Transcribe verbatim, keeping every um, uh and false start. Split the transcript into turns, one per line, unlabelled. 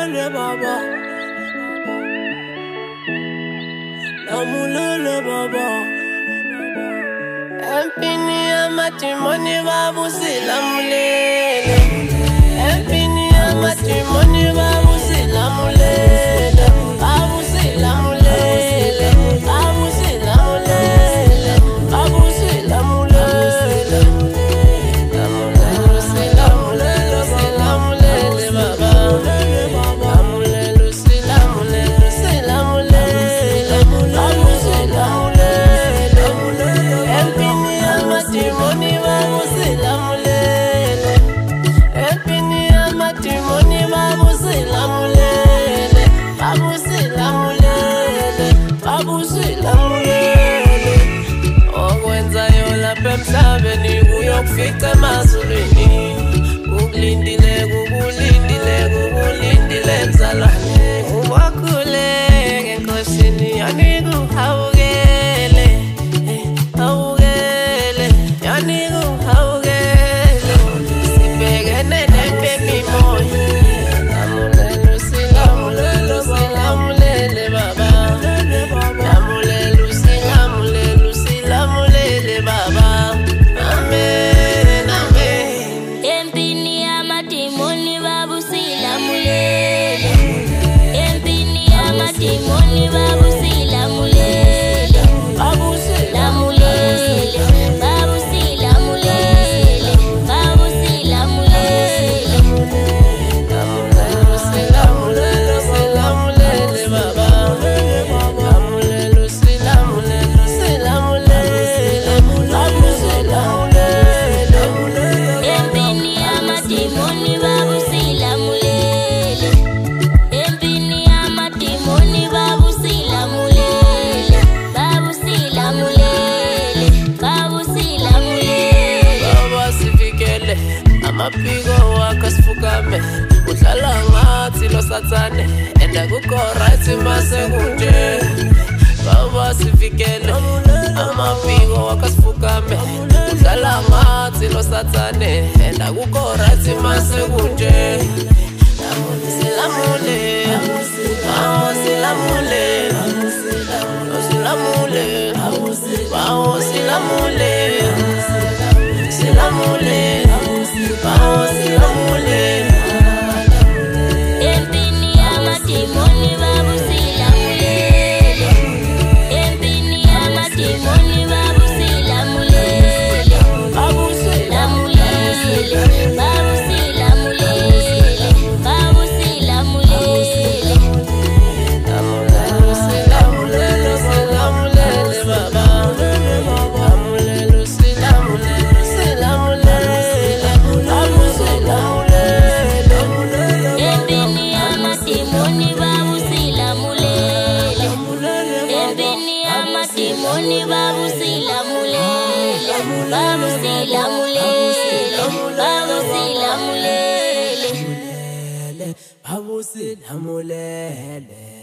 Lamulele baba, lamulele baba. Empini amatimoni babusi lamulele. Empini amatimoni babusi lamulele. Babusi lamulele, babusi lamulele, babusi lamulele. Lamulele, lamulele, lamulele baba. Lamulele, lamulele, lamulele, babusi lamulele. Empini amatimoni babusi lamulele. Empini amatimoni babusi lamulele. Babusi lamulele, babusi lamulele. Okwenzayo lapha emhlabeni uyokufika emazulwini. Ukulindile, kukulindile, kukulindile mzalwane. Uwakhuleke enkosini yanika uhawukele, hawukele, yanika uhawukele. Sibhekene nempembi moya. Lamulele, silamulele, silamulele baba. Lamulele, silamulele, silamulele baba. Amen, amen.
Empini amatimoni babusi lamulele. Empini amatimoni babusi lamulele.
Babusi
Lamulele, babusi lamulele, babusi lamulele.
lamulele, silamulele, silamulele baba. Lamulele, silamulele, silamulele. Babusi lamulele.
Empini amatimoni babusi lamulele. Empini amatimoni babusi lamulele. Babusi lamulele, babusi lamulele.
Baba sivikele amapiko wakasifukame. Udlala ngathi lo sathane enda kukho right mase kunje. Baba sivikele amapiko wakasifukame. Udlala ngathi lo sathane enda kukho right mase kunje. Silamule, bawo silamule, silamule, bawo silamule, silamule, bawo silamule.
Empini amatimoni babusi lamulele. Empini amatimoni babusi lamulele.
Babusi
Lamulele, babusi lamulele, babusi lamulele.
lamulele, silamulele, silamulele baba. Lamulele, silamulele, silamulele, babusi lamulele.
Empini amatimoni babusi lamulele. Empini amatimoni babusi lamulele. Babusi lamulele, babusi lamulele.
Babusi lamulele.